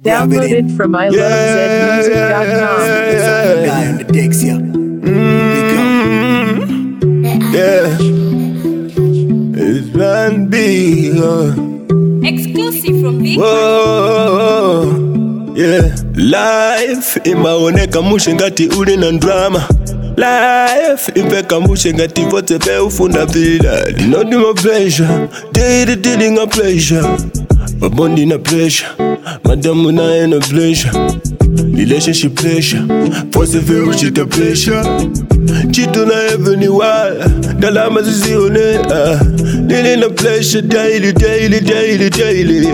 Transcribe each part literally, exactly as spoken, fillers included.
Downloaded from I love zed music dot com. Yeah, guy on the decks here. Mm-hmm. Yeah, it's Plan B. Uh. Exclusive from Big Whoa, yeah. Life imaoneka mushe ngati uli na drama. Life impeka mushe ngati vote pe ufunda vila. Not my pleasure, daily dealing a pleasure. My body na pressure, madam una in a pleasure. Relationship pressure, possible shit a pressure. Chito na heavenly wall, dalama zizione. Dealing a pleasure daily, daily, daily, daily.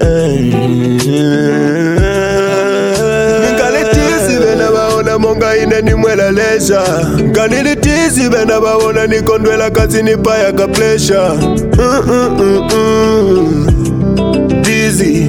Ngaletizi bena baona monga ine ni mwela lesha. Ngaletizi bena baona ni kondwela kazi ni paya ka pressure. Dizzy,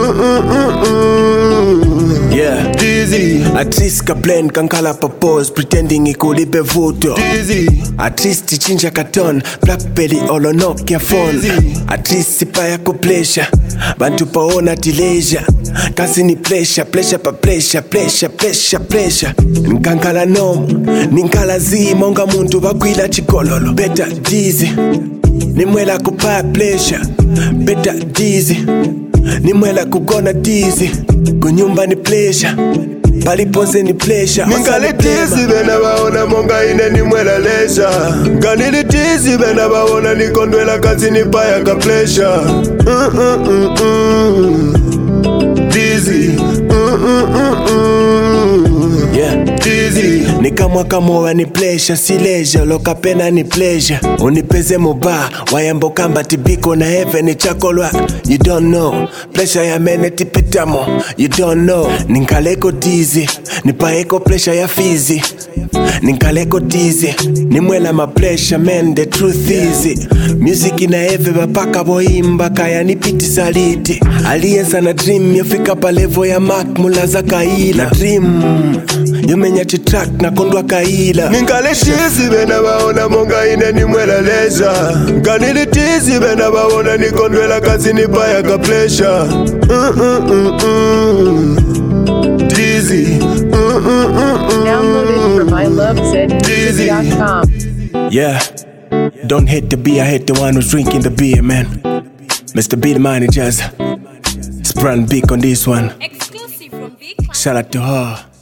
yeah, dizzy. At least ka blend kankala purpose, pretending ikulipe voto. Dizzy. At least tichinja katon, blackberry olo Nokia phone. Dizzy. At least sipaya ko pleasure, bantu paona tileja. Kazi ni pressure, pressure pa pressure, pressure, pressure, pressure. Nkankala nomo, ninkala zi monga muntu bakwila chikololo. Better dizzy, nimwela kupaya pleasure. Better dizzy, nimwela kugona dizzy. Kunyumba ni pleasure, paliponse ni pleasure. Ningale dizzy bena baona monga ine nimwela lesha. Nganili dizzy bena baona nikondwela kazi ni paya ka pleasure. mm -mm -mm -mm. Dizzy, mm -mm -mm -mm. Yeah, dizzy. Nikamwaka mowa ni pleasure, si leisure. Loka pena ni pleasure. Unipeze moba, wayambo kamba tibiko na heaven chakolwa. You don't know, pleasure ya mene tipitamo. You don't know, ninkaleko dizzy. Nipaeko pleasure ya fizi. Ninkaleko dizzy, nimwela ma pleasure man, the truth is music ina eve bapaka boimba kaya nipiti saliti. Aliyensa na dream yofika pa level ya Mark mulaza kaila. Na dream yomenya chitrack na kondwa kaila. Ningale shizi bena baona monga ine nimwela lesha. Nganili tizi bena baona nikondwela kazi nipaya ka pleasure. mm -mm -mm -mm. Dizzy. mm -mm -mm -mm. Downloaded from I love zed music dot com. Yeah, don't hate the beer, hate the one who's drinking the beer, man. Mister B the managers, it's Plan Big on this one. Exclusive from Big Shout out to her.